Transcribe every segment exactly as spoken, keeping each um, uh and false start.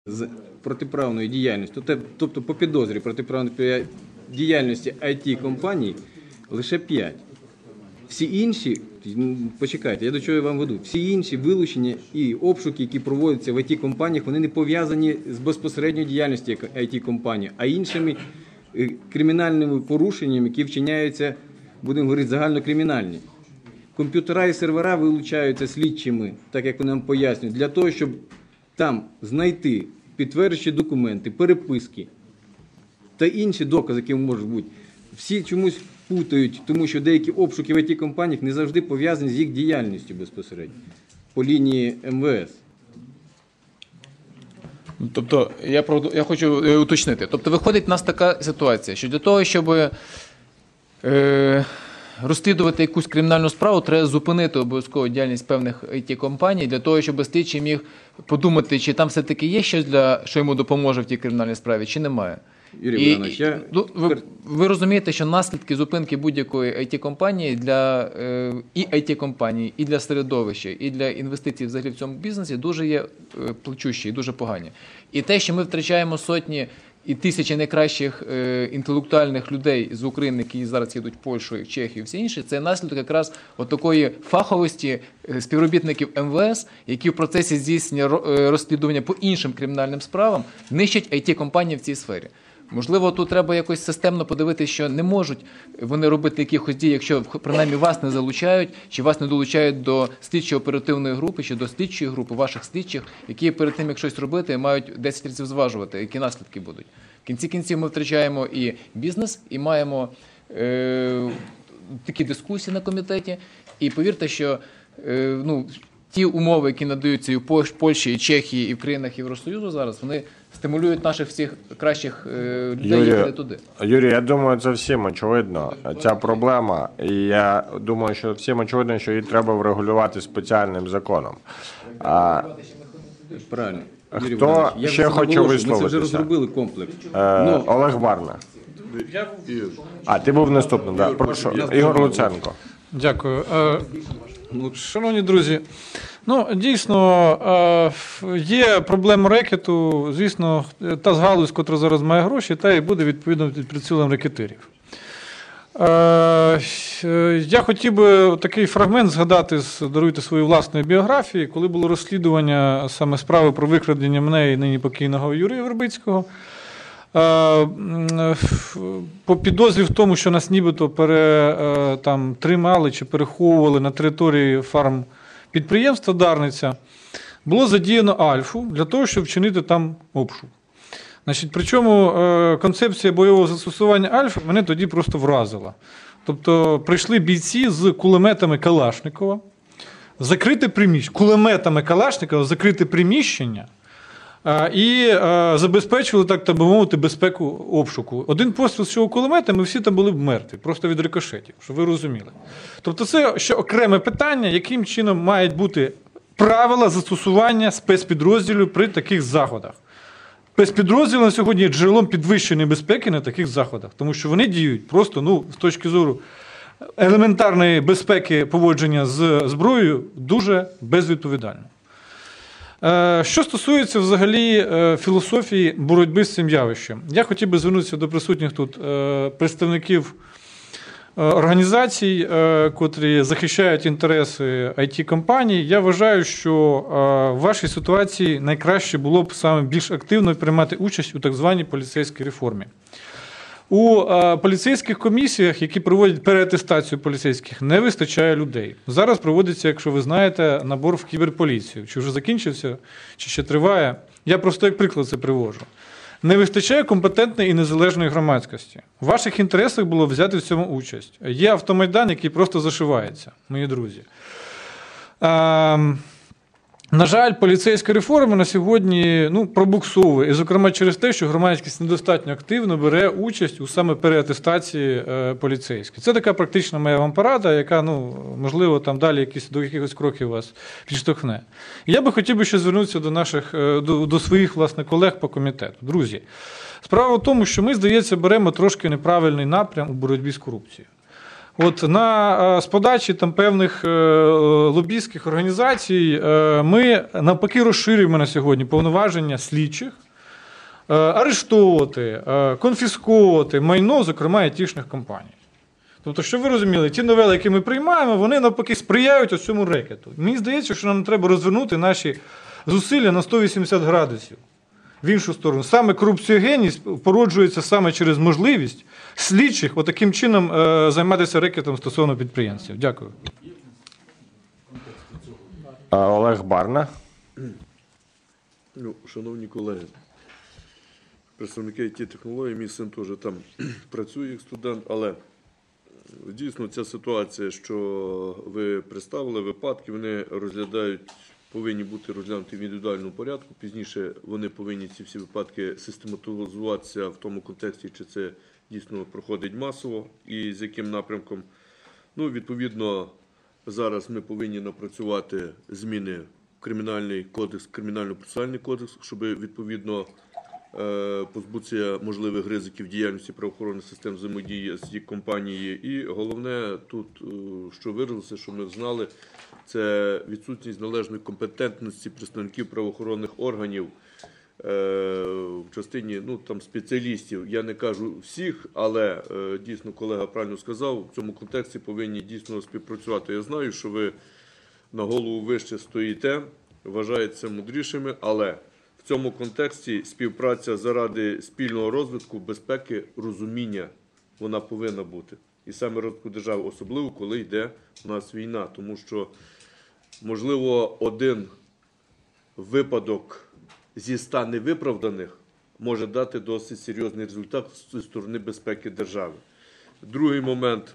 з протиправної діяльності, тобто по підозрі протиправної діяльності ай ті-компаній лише п'ять. Всі інші, почекайте, я до чого я вам веду, всі інші вилучення і обшуки, які проводяться в ай ті-компаніях, вони не пов'язані з безпосередньою діяльністю ай ті-компанії, а іншими кримінальними порушеннями, які вчиняються, будемо говорити, загальнокримінальні. Комп'ютера і сервера вилучаються слідчими, так як вони нам пояснюють, для того, щоб там знайти підтверджуючі документи, переписки та інші докази, які можуть бути. Всі чомусь путають, тому що деякі обшуки в ай ті-компаніях не завжди пов'язані з їх діяльністю безпосередньо по лінії ем ве ес. Тобто, я, я хочу уточнити. Тобто, виходить в нас така ситуація, що для того, щоб е, розслідувати якусь кримінальну справу, треба зупинити обов'язково діяльність певних ай ті-компаній, для того, щоб слідчий міг подумати, чи там все-таки є щось, для, що йому допоможе в тій кримінальній справі, чи немає. Юрій Богданович, я... ну, ви, ви розумієте, що наслідки зупинки будь-якої ай ті-компанії для е, і ай ті-компанії, і для середовища, і для інвестицій взагалі в цьому бізнесі дуже є е, плачущі і дуже погані. І те, що ми втрачаємо сотні і тисячі найкращих е, інтелектуальних людей з України, які зараз їдуть в Польщу, в Чехію і всі інші, це наслідок якраз от такої фаховості е, співробітників ем ве ес, які в процесі здійснення е, розслідування по іншим кримінальним справам нищать ай ті-компанії в цій сфері. Можливо, тут треба якось системно подивитися, що не можуть вони робити якихось дій, якщо принаймні вас не залучають, чи вас не долучають до слідчо-оперативної групи, чи до слідчої групи ваших слідчих, які перед тим, як щось робити, мають десять разів зважувати, які наслідки будуть. В кінці кінців ми втрачаємо і бізнес, і маємо е, такі дискусії на комітеті. І повірте, що е, ну, ті умови, які надаються і в Польщі, і Чехії, і в країнах Євросоюзу зараз, вони стимулюють наших всіх кращих е, людей їхати туди. Юрій, я думаю, це всім очевидно, ця проблема. І я думаю, що всім очевидно, що її треба врегулювати спеціальним законом. А... Правильно. Юрій Хто я ще хоче висловитися? Ми це вже розробили комплекс. Е, Но... Олег Барна. А, ти був наступним, так. Да. Прошу. Ігор Луценко. Дякую. Шановні друзі, ну, дійсно, є проблема рекету, звісно, та галузь, котра зараз має гроші, та і буде відповідно під прицілом рекетерів. Я хотів би такий фрагмент згадати, даруйте свої власної біографії, коли було розслідування саме справи про викрадення мене і нині покійного Юрія Вербицького. По підозрі в тому, що нас нібито пере, там, тримали чи переховували на території фармпідприємства Дарниця, було задіяно Альфу для того, щоб вчинити там обшук. Значить, причому концепція бойового застосування Альфи мене тоді просто вразила. Тобто прийшли бійці з кулеметами Калашникова, закрите приміщення, кулеметами Калашникова закрите приміщення, і забезпечували, так би мовити, безпеку обшуку. Один постріл з цього кулемета, ми всі там були б мертві, просто від рикошетів, щоб ви розуміли. Тобто це ще окреме питання, яким чином мають бути правила застосування спецпідрозділів при таких заходах. Спецпідрозділи на сьогодні є джерелом підвищеної безпеки на таких заходах, тому що вони діють просто, ну, з точки зору елементарної безпеки поводження з зброєю, дуже безвідповідально. Що стосується взагалі філософії боротьби з цим явищем, я хотів би звернутися до присутніх тут представників організацій, котрі захищають інтереси ай ті-компаній. Я вважаю, що в вашій ситуації найкраще було б саме більш активно приймати участь у так званій поліцейській реформі. У поліцейських комісіях, які проводять переатестацію поліцейських, не вистачає людей. Зараз проводиться, якщо ви знаєте, набор в кіберполіцію. Чи вже закінчився, чи ще триває. Я просто як приклад це привожу. Не вистачає компетентної і незалежної громадськості. В ваших інтересах було взяти в цьому участь. Є автомайдан, який просто зашивається, мої друзі. А, на жаль, поліцейська реформа на сьогодні ну, пробуксовує. І, зокрема, через те, що громадськість недостатньо активно бере участь у саме переатестації е, поліцейських. Це така практична моя вам порада, яка, ну, можливо, там далі якісь, до якихось кроків вас підштовхне. І я би хотів би ще звернутися до наших, до, до своїх, власне, колег по комітету. Друзі, справа в тому, що ми, здається, беремо трошки неправильний напрям у боротьбі з корупцією. От на, е, з подачі там певних е, лобістських організацій е, ми навпаки розширюємо на сьогодні повноваження слідчих е, арештовувати, е, конфісковувати майно, зокрема, айтішних компаній. Тобто, щоб ви розуміли, ті новели, які ми приймаємо, вони навпаки сприяють ось цьому рекету. Мені здається, що нам треба розвернути наші зусилля на сто вісімдесят градусів в іншу сторону. Саме корупціогенність породжується саме через можливість слідчих отаким чином е, займатися рекетом стосовно підприємців. Дякую. А, Олег Барна. Ну, шановні колеги, представники ай ті-технологій, мій син теж там працює як студент, але дійсно ця ситуація, що ви представили, випадки, вони розглядають, повинні бути розглянуті в індивідуальному порядку. Пізніше вони повинні ці всі випадки систематизуватися в тому контексті, чи це дійсно проходить масово і з яким напрямком. Ну, відповідно, зараз ми повинні напрацювати зміни в Кримінальний кодекс, Кримінально-процесуальний кодекс, щоб відповідно позбутися можливих ризиків діяльності правоохоронних систем взаємодії з їх компанією. І головне тут, що виразилося, що ми знали, це відсутність належної компетентності представників правоохоронних органів в частині, ну, там, спеціалістів. Я не кажу всіх, але дійсно колега правильно сказав, в цьому контексті повинні дійсно співпрацювати. Я знаю, що ви на голову вище стоїте, вважаєтеся мудрішими, але в цьому контексті співпраця заради спільного розвитку, безпеки, розуміння, вона повинна бути. І саме розвитку держави, особливо, коли йде у нас війна. Тому що, можливо, один випадок зі ста невиправданих може дати досить серйозний результат зі сторони безпеки держави. Другий момент.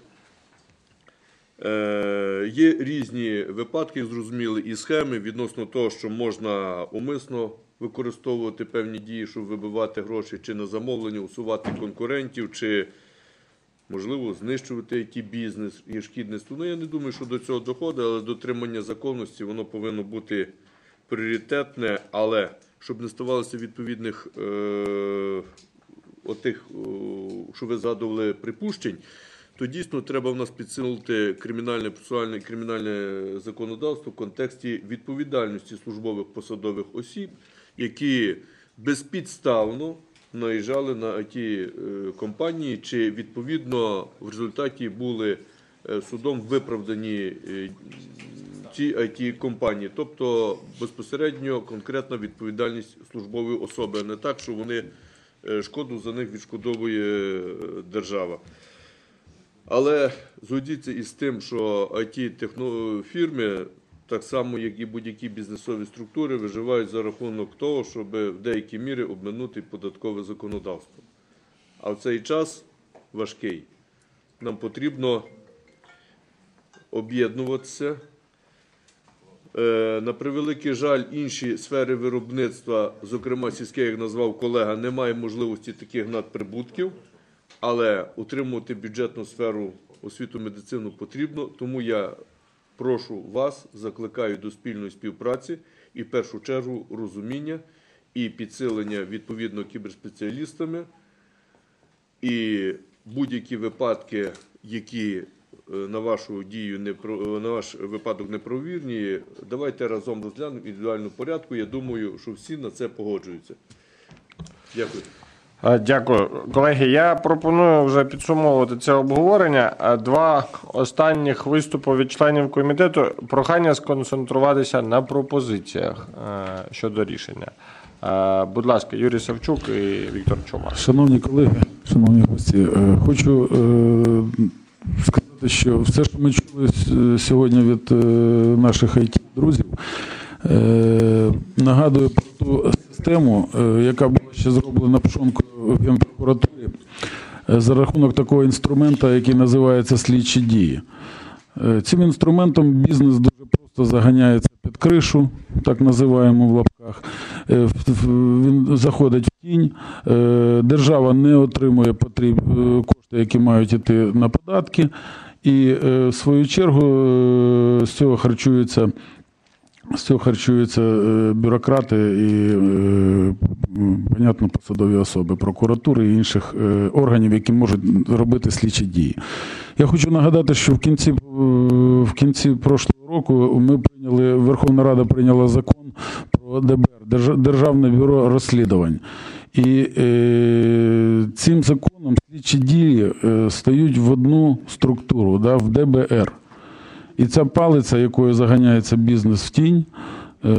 Е, є різні випадки, зрозуміли, і схеми відносно того, що можна умисно використовувати певні дії, щоб вибивати гроші чи на замовлення, усувати конкурентів, чи, можливо, знищувати ай ті-бізнес і шкідництво. Ну, я не думаю, що до цього доходить, але дотримання законності, воно повинно бути пріоритетне, але щоб не ставалося відповідних е, отих, о, що ви згадували, припущень, то дійсно треба в нас підсилити кримінальне процесуальне кримінальне законодавство в контексті відповідальності службових посадових осіб, які безпідставно наїжджали на ай ті-компанії, чи відповідно в результаті були судом виправдані ці ай ті-компанії. Тобто безпосередньо конкретна відповідальність службової особи, а не так, що вони шкоду за них відшкодовує держава. Але згодіться із тим, що ай ті-фірми, так само, як і будь-які бізнесові структури, виживають за рахунок того, щоб в деякій мірі обминути податкове законодавство. А в цей час важкий. Нам потрібно об'єднуватися. На превеликий жаль, інші сфери виробництва, зокрема сільське, як назвав колега, немає можливості таких надприбутків. Але утримувати бюджетну сферу освіту, медицину потрібно, тому я прошу вас, закликаю до спільної співпраці і в першу чергу розуміння і підсилення відповідно кіберспеціалістами. І будь-які випадки, які на вашу дію, не, на ваш випадок неправовірні, давайте разом розглянемо в індивідуальному порядку. Я думаю, що всі на це погоджуються. Дякую. Дякую. Колеги, я пропоную вже підсумовувати це обговорення. Два останніх виступи від членів комітету. Прохання сконцентруватися на пропозиціях щодо рішення. Будь ласка, Юрій Савчук і Віктор Чумак. Шановні колеги, шановні гості, хочу сказати, що все, що ми чули сьогодні від наших ай ті-друзів, нагадує про ту систему, яка була ще зроблена Пшонкою в Генпрокуратурі за рахунок такого інструменту, який називається слідчі дії. Цим інструментом бізнес дуже просто заганяється під кришу, так називаємо в лапках. Він заходить в тінь, держава не отримує потрібні кошти, які мають йти на податки, і в свою чергу з цього харчується З цього харчуються бюрократи і, понятно, посадові особи прокуратури і інших органів, які можуть робити слідчі дії. Я хочу нагадати, що в кінці, в кінці прошлого року ми прийняли, Верховна Рада прийняла закон про ДБР, Державне бюро розслідувань. І е, цим законом слідчі дії е, стають в одну структуру, да, в ДБР. І ця палиця, якою заганяється бізнес в тінь, е,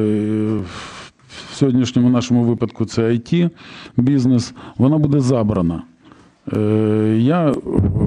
в сьогоднішньому нашому випадку це ай ті-бізнес, вона буде забрана. Е, я, е,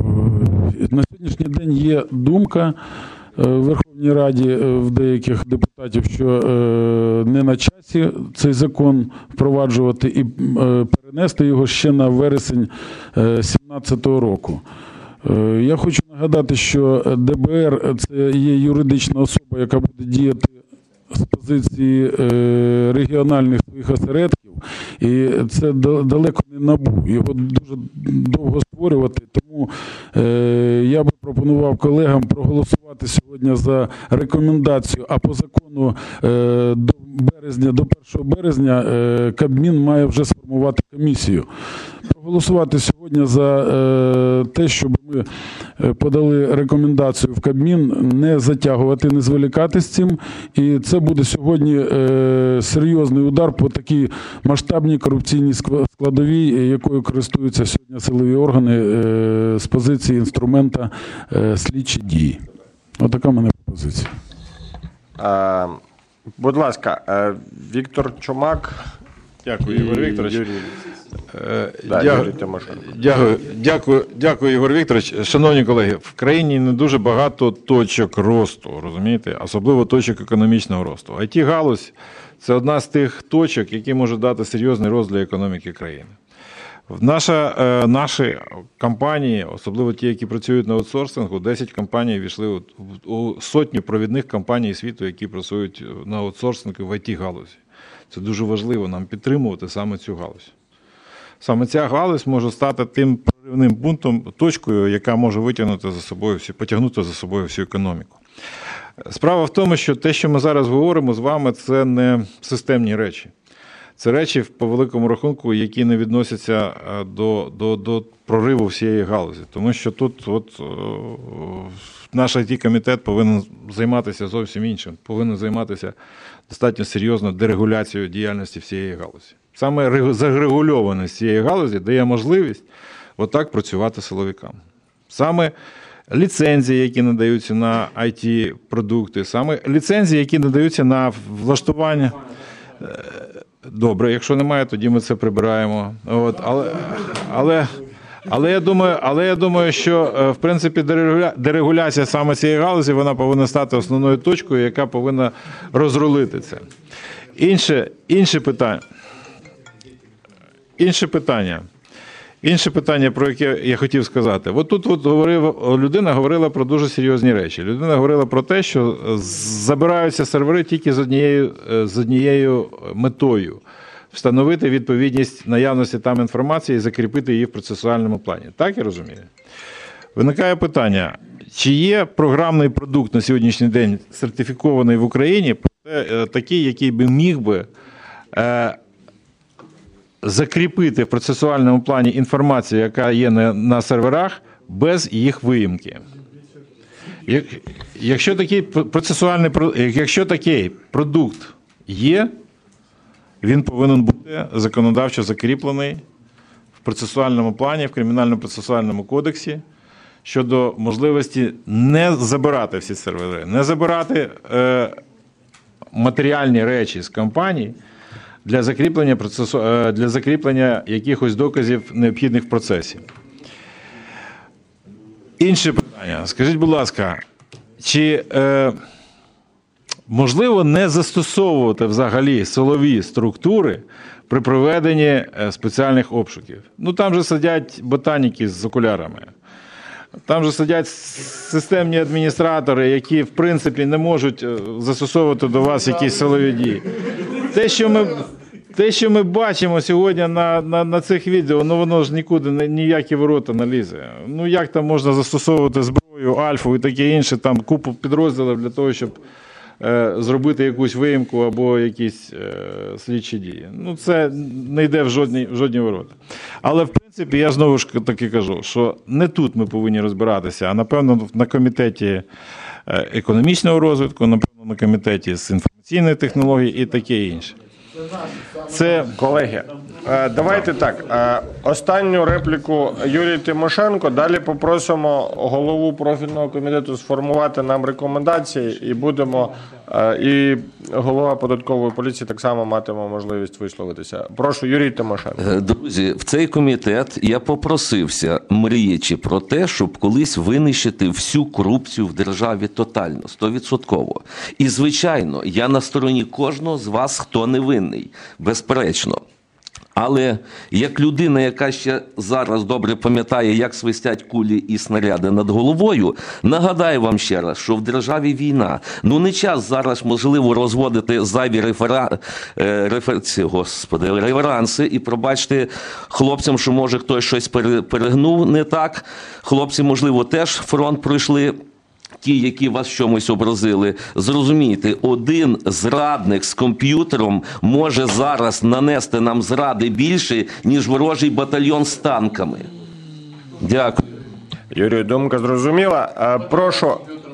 на сьогоднішній день є думка в Верховній Раді в деяких депутатів, що не на часі цей закон впроваджувати і перенести його ще на вересень дві тисячі сімнадцятого року. Я хочу нагадати, що ДБР – це є юридична особа, яка буде діяти з позиції регіональних своїх осередків, і це далеко не НАБУ, його дуже довго створювати, тому я би пропонував колегам проголосувати сьогодні за рекомендацію, а по закону до березня, до першого березня Кабмін має вже сформувати комісію. Проголосувати сьогодні за те, щоб ми подали рекомендацію в Кабмін, не затягувати, не зволікати з цим. І це буде сьогодні серйозний удар по такій масштабній корупційній складовій, якою користуються сьогодні силові органи з позиції інструмента слідчі дії. Отака в мене пропозиція. А, будь ласка, Віктор Чумак. Дякую, Ігор Вікторович. Юрій. Е, Да, дя- Юрій Тимошенко. Дякую, дякую, дякую, Ігор Вікторович. Шановні колеги, в країні не дуже багато точок росту, розумієте? Особливо точок економічного росту. ай ті-галузь – це одна з тих точок, які можуть дати серйозний рост для економіки країни. Наша, е, наші компанії, особливо ті, які працюють на аутсорсингу, десять компаній війшли у, у сотню провідних компаній світу, які працюють на аутсорсингу в ай ті-галузі. Це дуже важливо нам підтримувати саме цю галузь. Саме ця галузь може стати тим проривним пунктом, точкою, яка може витягнути за собою всю, потягнути за собою всю економіку. Справа в тому, що те, що ми зараз говоримо з вами, це не системні речі. Це речі, по великому рахунку, які не відносяться до, до, до прориву всієї галузі. Тому що тут от, наш ай ті-комітет повинен займатися зовсім іншим. Повинен займатися достатньо серйозно дерегуляцією діяльності всієї галузі. Саме зарегульованість цієї галузі дає можливість отак працювати силовикам. Саме ліцензії, які надаються на ай ті-продукти, саме ліцензії, які надаються на влаштування. Добре, якщо немає, тоді ми це прибираємо. От, але, але, але, я думаю, але я думаю, що, в принципі, дерегуляція саме цієї галузі, вона повинна стати основною точкою, яка повинна розрулити це. Інше, інше питання. Інше питання. Інше питання, про яке я хотів сказати. От тут от говорив, людина говорила про дуже серйозні речі. Людина говорила про те, що забираються сервери тільки з однією, з однією метою – встановити відповідність наявності там інформації і закріпити її в процесуальному плані. Так я розумію? Виникає питання, чи є програмний продукт на сьогоднішній день сертифікований в Україні, такий, який би міг би закріпити в процесуальному плані інформацію, яка є на, на серверах, без їх виїмки. Як, якщо такий процесуальний, якщо такий продукт є, він повинен бути законодавчо закріплений в процесуальному плані, в Кримінально-процесуальному кодексі щодо можливості не забирати всі сервери, не забирати е, матеріальні речі з компаній, для закріплення процесу, для закріплення якихось доказів необхідних в процесі. Інше питання. Скажіть, будь ласка, чи е, можливо не застосовувати взагалі силові структури при проведенні спеціальних обшуків? Ну, там же сидять ботаніки з окулярами. Там же сидять системні адміністратори, які, в принципі, не можуть застосовувати до вас якісь силові дії. Те, що ми, те, що ми бачимо сьогодні на, на, на цих відео, ну воно ж нікуди, ніякі ворота не лізе. Ну як там можна застосовувати зброю, альфу і таке інше, там купу підрозділів для того, щоб е, зробити якусь виїмку або якісь е, слідчі дії. Ну, це не йде в жодні, в жодні ворота. Але, в принципі, я знову ж таки кажу, що не тут ми повинні розбиратися, а, напевно, на комітеті економічного розвитку, напевно, на комітеті з інформаційної технології і таке інше. Це, колеги, е, давайте так. Е, останню репліку Юрій Тимошенко. Далі попросимо голову профільного комітету сформувати нам рекомендації і будемо, е, і голова податкової поліції так само матиме можливість висловитися. Прошу, Юрій Тимошенко. Друзі, в цей комітет я попросився, мріячи про те, щоб колись винищити всю корупцію в державі тотально, стовідсотково. І, звичайно, я на стороні кожного з вас, хто не винний. Безперечно. Але як людина, яка ще зараз добре пам'ятає, як свистять кулі і снаряди над головою, нагадаю вам ще раз, що в державі війна. Ну не час зараз, можливо, розводити зайві рефера... рефер... Господи, реверанси і пробачте хлопцям, що може хтось щось перегнув не так. Хлопці, можливо, теж фронт пройшли. Ті, які вас в чомусь образили, зрозумійте, один зрадник з комп'ютером може зараз нанести нам зради більше, ніж ворожий батальйон з танками. Дякую. Юрій, думка зрозуміла. Прошу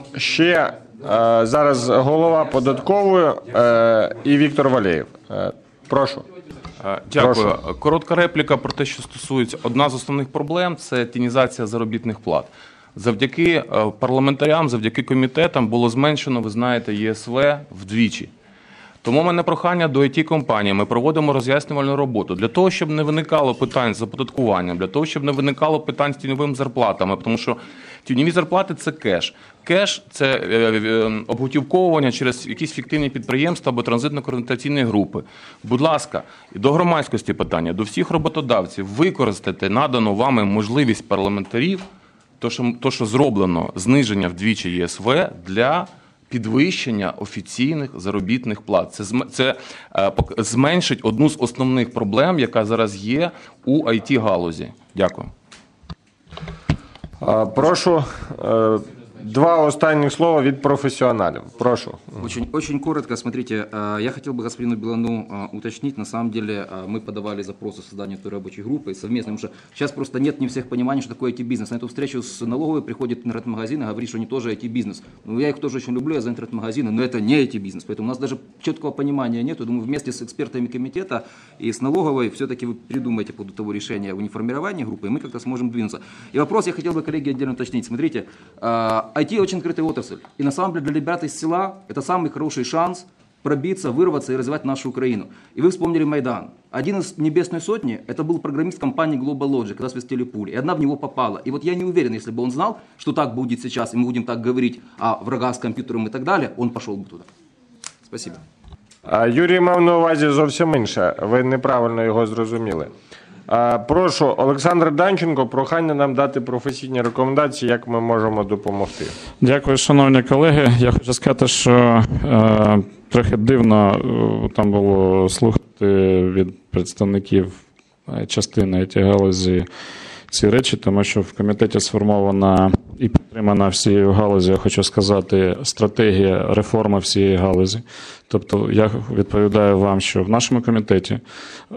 ще зараз голова податкової і Віктор Валєєв. Прошу. Дякую. Прошу. Коротка репліка про те, що стосується одна з основних проблем – це тінізація заробітних плат. Завдяки парламентарям, завдяки комітетам було зменшено, ви знаєте, ЄСВ вдвічі. Тому в мене прохання до ай ті-компаній. Ми проводимо роз'яснювальну роботу. Для того, щоб не виникало питань з оподаткуванням, для того, щоб не виникало питань з тіньовими зарплатами, тому що тіньові зарплати – це кеш. Кеш – це обготівковування через якісь фіктивні підприємства або транзитно-координаційні групи. Будь ласка, до громадськості питання, до всіх роботодавців, використати надану вами можливість парламентарів, то що, то, що зроблено зниження вдвічі ЄСВ для підвищення офіційних заробітних плат. Це, це е, зменшить одну з основних проблем, яка зараз є у ай ті-галузі. Дякую. Прошу, е, два останніх слова від професіоналів. Прошу. Очень, очень коротко, смотрите, я хотел бы господину Белану уточнить, на самом деле мы подавали запрос о создании той рабочей группы совместно, потому что сейчас просто нет не всех понимания, что такое ай ти-бизнес. На эту встречу с налоговой приходит интернет-магазин и говорит, что они тоже ай ти-бизнес. Ну, я их тоже очень люблю, я за интернет-магазины, но это не ай ти-бизнес, поэтому у нас даже четкого понимания нет. Думаю, вместе с экспертами комитета и с налоговой все-таки вы придумаете по того решения о неформировании группы, и мы как-то сможем двинуться. И вопрос я хотел бы, коллеги, отдельно уточнить. Смотрите, ай ти очень открытая отрасль, и на самом деле для ребят из села это самый хороший шанс пробиться, вырваться и развивать нашу Украину. И вы вспомнили Майдан. Один из Небесной Сотни, это был программист компании Global Logic, когда свистели пули, и одна в него попала. И вот я не уверен, если бы он знал, что так будет сейчас, и мы будем так говорить о врагах с компьютером и так далее, он пошел бы туда. Спасибо. Юрій мав на увазі зовсім інше. Ви неправильно його зрозуміли. Прошу, Олександр Данченко, прохання нам дати професійні рекомендації, як ми можемо допомогти. Дякую, шановні колеги. Я хочу сказати, що е, трохи дивно е, там було слухати від представників частини ай ті-галузі ці речі, тому що в комітеті сформована і підтримана всією галузі, я хочу сказати, стратегія реформи всієї галузі. Тобто я відповідаю вам, що в нашому комітеті е,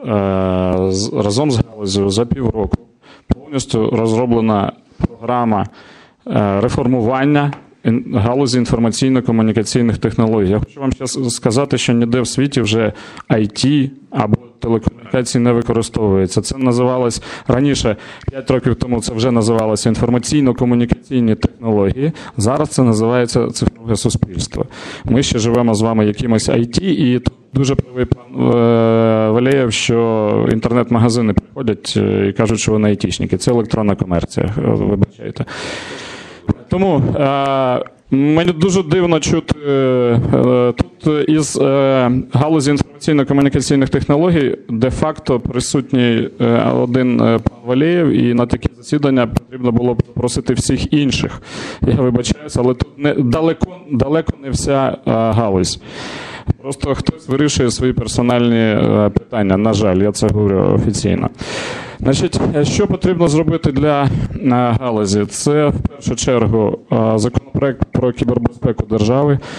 разом з галузю за півроку повністю розроблена програма е, реформування галузі інформаційно-комунікаційних технологій. Я хочу вам зараз сказати, що ніде в світі вже ай ті або телекомунікації не використовується. Це називалось раніше, п'ять років тому це вже називалося інформаційно-комунікаційні технології. Зараз це називається цифрове суспільство. Ми ще живемо з вами якимось ай ті, і тут дуже правий пан Валєєв, що інтернет-магазини приходять і кажуть, що вони айтішники. Це електронна комерція, вибачайте. Тому е, мені дуже дивно чути е, тут із е, галузі інформаційно-комунікаційних технологій де-факто присутній е, один е, пан Валєєв, і на такі засідання потрібно було б запросити всіх інших. Я вибачаюся, але тут не, далеко, далеко не вся е, галузь. Просто хтось вирішує свої персональні е, питання, на жаль, я це говорю офіційно. Значить, що потрібно зробити для галузі? Це, в першу чергу, законопроект про кібербезпеку держави.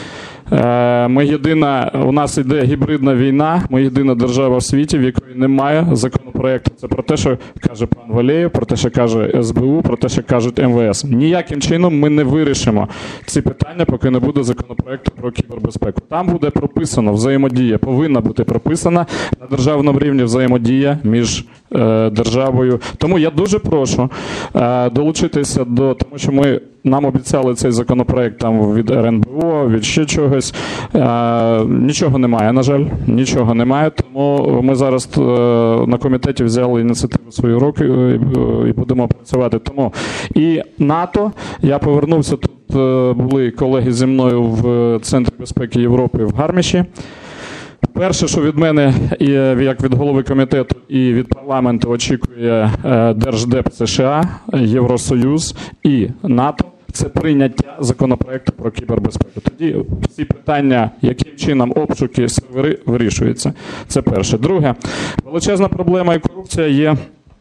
Ми єдина, у нас йде гібридна війна, ми єдина держава в світі, в якої немає законопроекту. Це про те, що каже пан Валєєв, про те, що каже ес бе у, про те, що кажуть ем ве ес. Ніяким чином ми не вирішимо ці питання, поки не буде законопроекту про кібербезпеку. Там буде прописано взаємодія, повинна бути прописана на державному рівні взаємодія між е, державою. Тому я дуже прошу е, долучитися до, тому що ми нам обіцяли цей законопроект там від ер ен бе о, від ще чогось. Е, нічого немає, на жаль, нічого немає. Тому ми зараз е, на комітеті взяли ініціативу в свої руки і, і будемо працювати. Тому і НАТО, я повернувся, тут е, були колеги зі мною в Центрі безпеки Європи в Гарміші. Перше, що від мене, і як від голови комітету і від парламенту очікує Держдеп США, Євросоюз і НАТО, це прийняття законопроекту про кібербезпеку. Тоді всі питання, яким чином обшуки, сервери вирішуються. Це перше. Друге, величезна проблема і корупція є,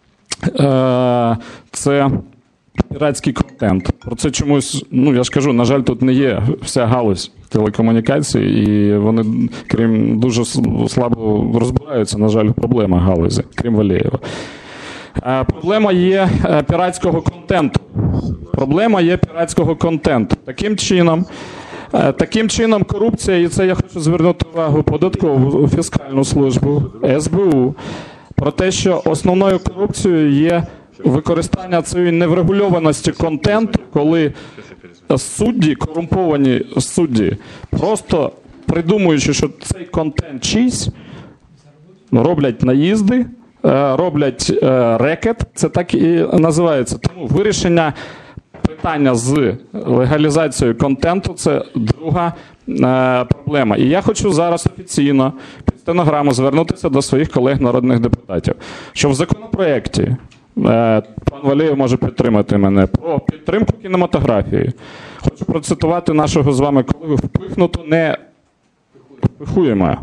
е, це піратський контент. Про це чомусь, ну я ж кажу, на жаль, тут не є вся галузь телекомунікацій, і вони, крім, дуже слабо розбираються, на жаль, в проблемах галузі, крім Валєєва. Проблема є піратського контенту. Проблема є піратського контенту. Таким чином, таким чином корупція, і це я хочу звернути увагу податкову, фіскальну службу, ес бе у, про те, що основною корупцією є використання цієї неврегульованості контенту, коли судді, корумповані судді, просто придумуючи, що цей контент чийсь, роблять наїзди, роблять рекет, це так і називається. Тому вирішення питання з легалізацією контенту – це друга проблема. І я хочу зараз офіційно під стенограму звернутися до своїх колег народних депутатів, що в законопроєкті, пан Валєєв може підтримати мене, про підтримку кінематографії. Хочу процитувати нашого з вами колегу: впихнуто не впихуємо.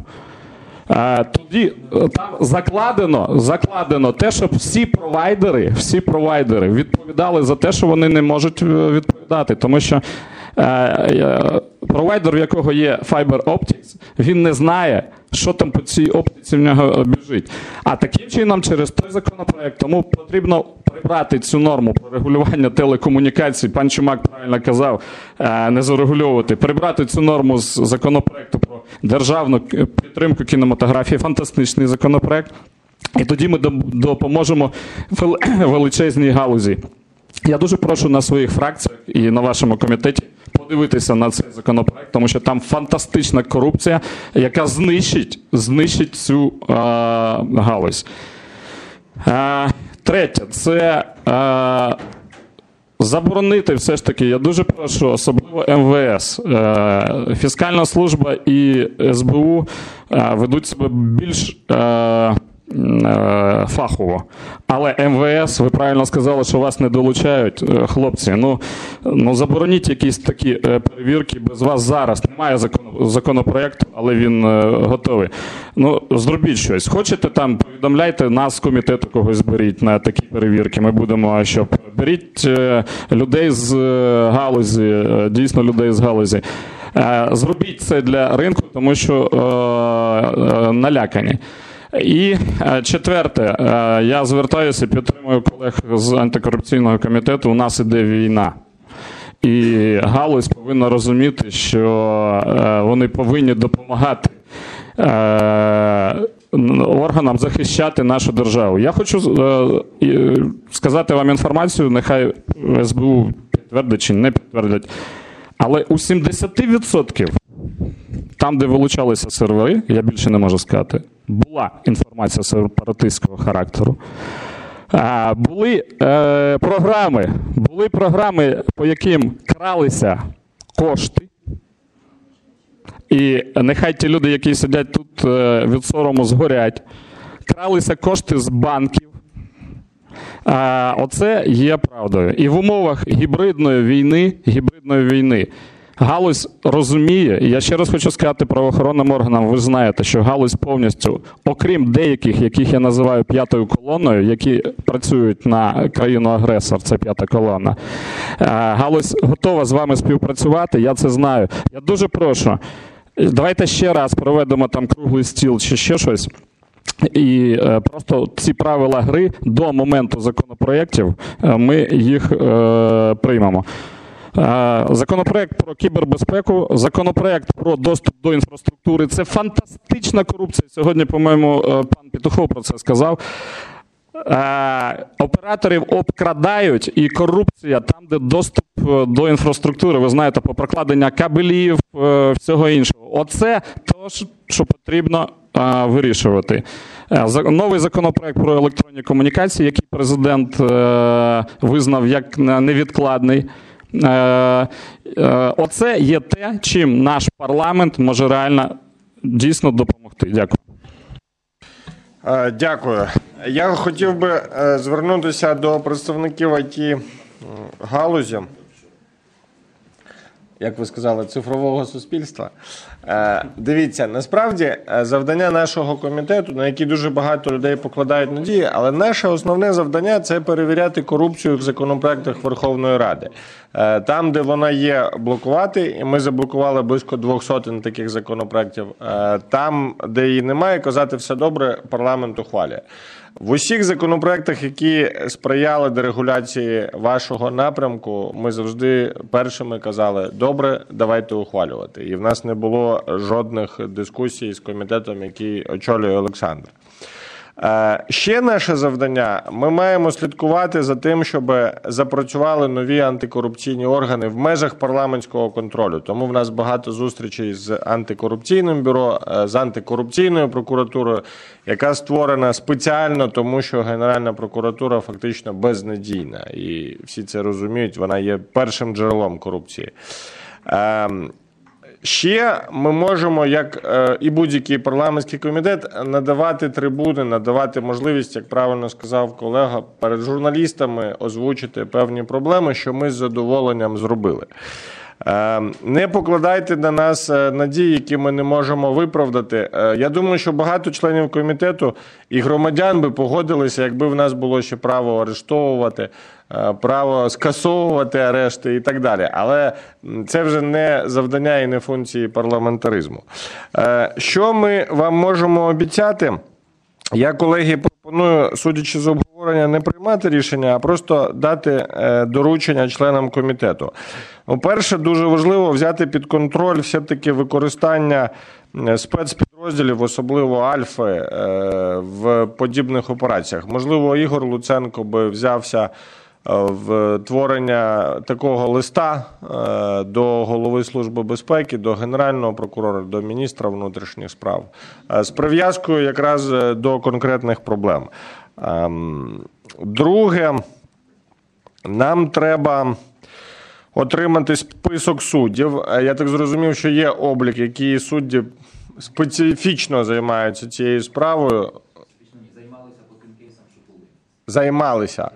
Тоді там закладено, закладено те, щоб всі провайдери, всі провайдери відповідали за те, що вони не можуть відповідати. Тому що е, провайдер, в якого є Fiber Optics, він не знає, що там по цій оптиці в нього біжить. А таким чином, через той законопроект, тому потрібно прибрати цю норму про регулювання телекомунікацій, пан Чумак правильно казав, не зарегульовувати, прибрати цю норму з законопроекту про державну підтримку кінематографії, фантастичний законопроект, і тоді ми допоможемо величезній галузі. Я дуже прошу на своїх фракціях і на вашому комітеті подивитися на цей законопроект, тому що там фантастична корупція, яка знищить, знищить цю е, галузь. Е, третє, це е, заборонити все ж таки, я дуже прошу, особливо ем ве ес, е, фіскальна служба і ес бе у е, ведуть себе більш е, фахово. Але ем ве ес, ви правильно сказали, що вас не долучають, хлопці. Ну, ну забороніть якісь такі перевірки, без вас зараз немає закон, законопроекту, але він готовий. Ну, зробіть щось. Хочете там, повідомляйте нас з комітету, когось беріть на такі перевірки. Ми будемо, щоб беріть людей з галузі, дійсно людей з галузі. Зробіть це для ринку, тому що е, налякані. І четверте, я звертаюся, підтримую колег з антикорупційного комітету, у нас іде війна. І галузь повинна розуміти, що вони повинні допомагати органам захищати нашу державу. Я хочу сказати вам інформацію, нехай ес бе у підтвердить чи не підтвердить, але у сімдесят відсотків там, де вилучалися сервери, я більше не можу сказати, була інформація сепаратистського характеру. А, були е, програми, були програми, по яким кралися кошти. І нехай ті люди, які сидять тут, е, від сорому згорять. Кралися кошти з банків. А, оце є правдою. І в умовах гібридної війни, гібридної війни, галузь розуміє, і я ще раз хочу сказати правоохоронним органам, ви знаєте, що галузь повністю, окрім деяких, яких я називаю п'ятою колоною, які працюють на країну-агресор, це п'ята колона, галузь готова з вами співпрацювати, я це знаю. Я дуже прошу, Давайте ще раз проведемо там круглий стіл чи ще щось. І е, просто ці правила гри до моменту законопроєктів е, ми їх е, приймемо. Е, законопроєкт про кібербезпеку, законопроєкт про доступ до інфраструктури – це фантастична корупція. Сьогодні, по-моєму, е, пан Петухов про це сказав. Е, операторів обкрадають, і корупція там, де доступ до інфраструктури, ви знаєте, по прокладення кабелів, е, всього іншого. Оце те, що потрібно е, вирішувати. Е, за, новий законопроект про електронні комунікації, який президент е, визнав як невідкладний. Е, е, оце є те, чим наш парламент може реально дійсно допомогти. Дякую. Дякую. Я хотів би звернутися до представників ай ті-галузі, як ви сказали, цифрового суспільства. Дивіться, насправді завдання нашого комітету, на який дуже багато людей покладають надії, але наше основне завдання – це перевіряти корупцію в законопроектах Верховної Ради. Там, де вона є, блокувати, і ми заблокували близько двох сотень таких законопроектів. Там, де її немає, казати все добре, парламент ухвалює. В усіх законопроектах, які сприяли дерегуляції вашого напрямку, ми завжди першими казали, добре, давайте ухвалювати. І в нас не було жодних дискусій з комітетом, який очолює Олександр. Ще наше завдання – ми маємо слідкувати за тим, щоб запрацювали нові антикорупційні органи в межах парламентського контролю. Тому в нас багато зустрічей з антикорупційним бюро, з антикорупційною прокуратурою, яка створена спеціально, тому що Генеральна прокуратура фактично безнадійна. І всі це розуміють, вона є першим джерелом корупції. Ще ми можемо, як і будь-який парламентський комітет, надавати трибуни, надавати можливість, як правильно сказав колега, перед журналістами озвучити певні проблеми, що ми з задоволенням зробили. Не покладайте на нас надії, які ми не можемо виправдати. Я думаю, що багато членів комітету і громадян би погодилися, якби в нас було ще право арештовувати, право скасовувати арешти і так далі. Але це вже не завдання і не функції парламентаризму. Що ми вам можемо обіцяти? Я, колеги, пропоную, судячи з обговорення, не приймати рішення, а просто дати доручення членам комітету. По-перше, дуже важливо взяти під контроль все-таки використання спецпідрозділів, особливо Альфи, в подібних операціях. Можливо, Ігор Луценко би взявся в творення такого листа до голови Служби безпеки, до Генерального прокурора, до міністра внутрішніх справ з прив'язкою якраз до конкретних проблем. Друге, нам треба отримати список суддів. Я так зрозумів, що є облік, які судді специфічно займаються цією справою. Займалися по тим кейсам, що були. Займалися.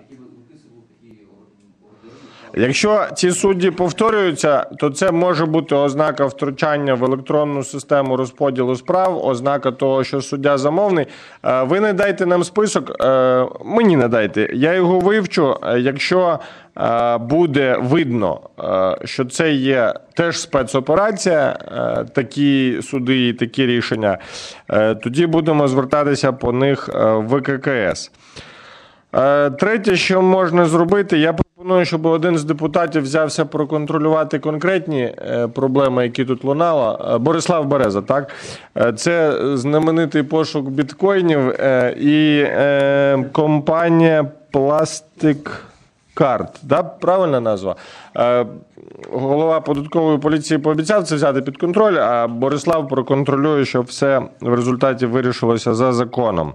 Якщо ці судді повторюються, то це може бути ознака втручання в електронну систему розподілу справ, ознака того, що суддя замовний. Ви не дайте нам список, мені не дайте, я його вивчу. Якщо буде видно, що це є теж спецоперація, такі суди і такі рішення, тоді будемо звертатися по них в вэ ка ка ес. Третє, що можна зробити, я пропоную, щоб один з депутатів взявся проконтролювати конкретні проблеми, які тут лунало. Борислав Береза, так? Це знаменитий пошук біткоїнів і компанія Plastic Card, да? Правильна назва? Голова податкової поліції пообіцяв це взяти під контроль, а Борислав проконтролює, щоб все в результаті вирішилося за законом.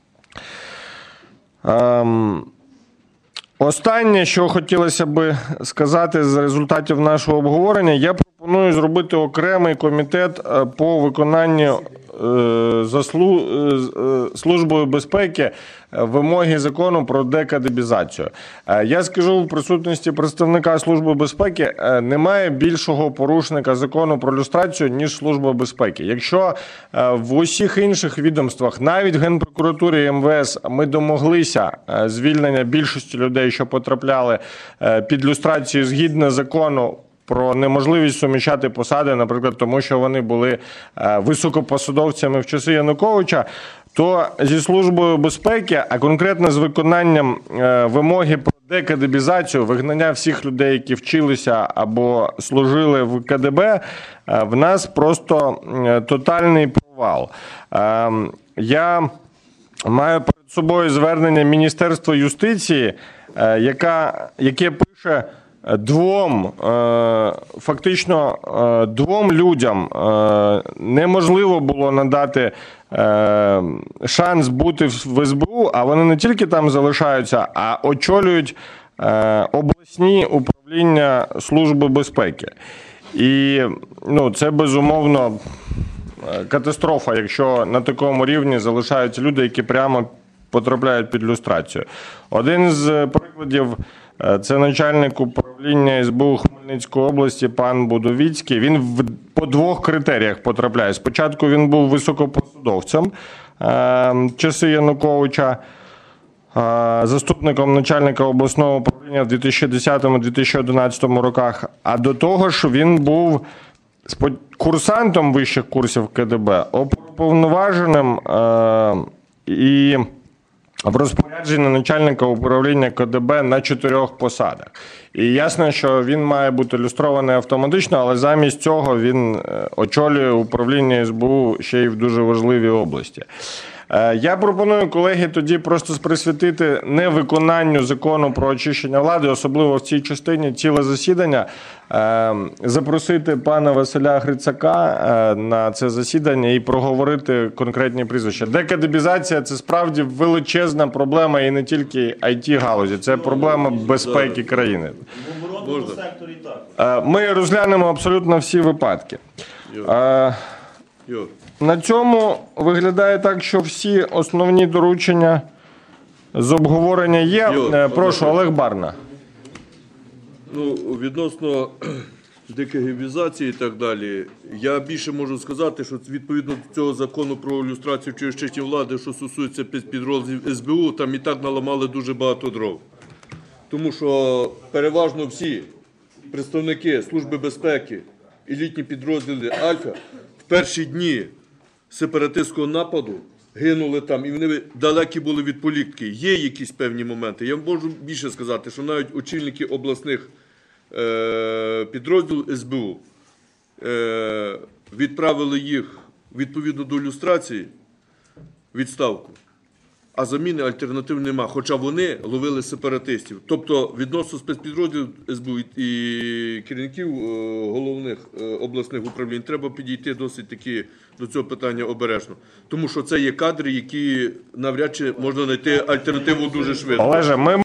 Ем, останнє, що хотілося би сказати з результатів нашого обговорення, я пропоную зробити окремий комітет по виконанню е, заслу, е, Службою безпеки вимоги закону про декадебізацію. Я скажу в присутності представника Служби безпеки, немає більшого порушника закону про люстрацію, ніж Служба безпеки. Якщо в усіх інших відомствах, навіть в Генпрокуратурі і ем ве ес, ми домоглися звільнення більшості людей, що потрапляли під люстрацію згідно закону про неможливість суміщати посади, наприклад, тому що вони були високопосадовцями в часи Януковича, то зі Службою безпеки, а конкретно з виконанням вимоги про декадебізацію, вигнання всіх людей, які вчилися або служили в КДБ, в нас просто тотальний провал. Я маю перед собою звернення Міністерства юстиції, яка, яке пише двом, фактично двом людям неможливо було надати шанс бути в ес бе у, а вони не тільки там залишаються, а очолюють обласні управління Служби безпеки. І ну, це безумовно катастрофа, якщо на такому рівні залишаються люди, які прямо потрапляють під люстрацію. Один з прикладів – це начальник управління ес бе у Хмельницької області пан Будовіцький. Він в, по двох критеріях потрапляє. Спочатку він був високопосадовцем е, часи Януковича, е, заступником начальника обласного управління в дві тисячі десятому - дві тисячі одинадцятому роках, а до того ж він був курсантом вищих курсів КДБ, уповноваженим е, і в розпорядженні начальника управління КДБ на чотирьох посадах. І ясно, що він має бути люстрований автоматично, але замість цього він очолює управління ес бе у ще й в дуже важливій області. Я пропоную, колеги, тоді просто присвятити не виконанню закону про очищення влади, особливо в цій частині, ціле засідання, запросити пана Василя Грицака на це засідання і проговорити конкретні прізвища. Декадебізація – це справді величезна проблема і не тільки ай ті-галузі, це проблема безпеки країни. Ми розглянемо абсолютно всі випадки. На цьому виглядає так, що всі основні доручення з обговорення є. Йо, Прошу, Олег Барна. Ну, відносно декадебізації і так далі, я більше можу сказати, що відповідно до цього закону про люстрацію чи очищення влади, що стосується підрозділів ес бе у, там і так наламали дуже багато дров. Тому що переважно всі представники Служби безпеки, елітні підрозділи Альфа в перші дні сепаратистського нападу гинули там, і вони далекі були від політики. Є якісь певні моменти. Я можу більше сказати, що навіть очільники обласних е- підрозділів ес бе у е- відправили їх відповідно до люстрації відставку, а заміни альтернатив нема, хоча вони ловили сепаратистів. Тобто відносно спецпідрозділів ес бе у і керівників головних обласних управлінь треба підійти досить таки до цього питання обережно. Тому що це є кадри, які навряд чи можна знайти альтернативу дуже швидко. Олеже, ми